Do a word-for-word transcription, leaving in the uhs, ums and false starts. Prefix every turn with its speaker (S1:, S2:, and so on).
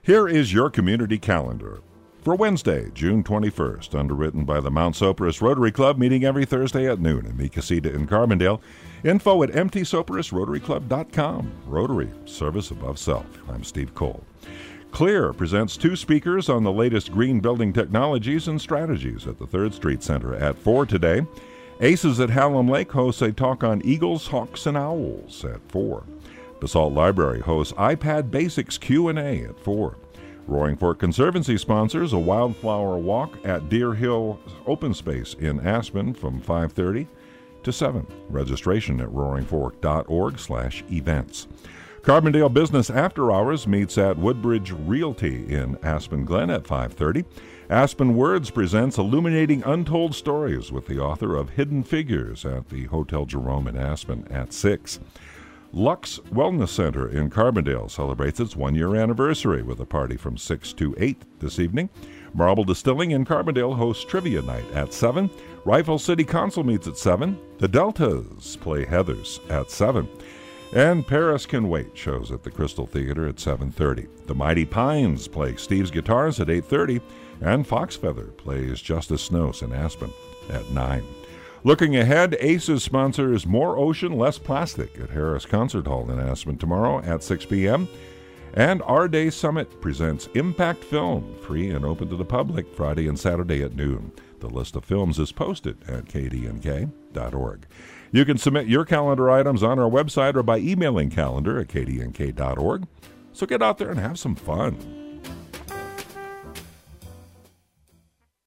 S1: Here is your community calendar. For Wednesday, June twenty-first, underwritten by the Mount Soperus Rotary Club, meeting every Thursday at noon in Mecasita in Carbondale. Info at m t soperus rotary club dot com. Rotary, service above self. I'm Steve Cole. Clear presents two speakers on the latest green building technologies and strategies at the third Street Center at four today. Aces at Hallam Lake hosts a talk on eagles, hawks, and owls at four. Basalt Library hosts iPad Basics Q and A at four. Roaring Fork Conservancy sponsors a wildflower walk at Deer Hill Open Space in Aspen from five thirty to seven. Registration at roaring fork dot org slash events. Carbondale Business After Hours meets at Woodbridge Realty in Aspen Glen at five thirty. Aspen Words presents Illuminating Untold Stories with the author of Hidden Figures at the Hotel Jerome in Aspen at six. Lux Wellness Center in Carbondale celebrates its one-year anniversary with a party from six to eight this evening. Marble Distilling in Carbondale hosts Trivia Night at seven. Rifle City Council meets at seven. The Deltas play Heathers at seven. And Paris Can Wait shows at the Crystal Theater at seven thirty. The Mighty Pines play Steve's Guitars at eight thirty. And Fox Feather plays Justice Snows in Aspen at nine. Looking ahead, Aces sponsors More Ocean, Less Plastic at Harris Concert Hall in Aspen tomorrow at six p.m. And Our Day Summit presents Impact Film, free and open to the public, Friday and Saturday at noon. The list of films is posted at k d n k dot org. You can submit your calendar items on our website or by emailing calendar at k d n k dot org. So get out there and have some fun.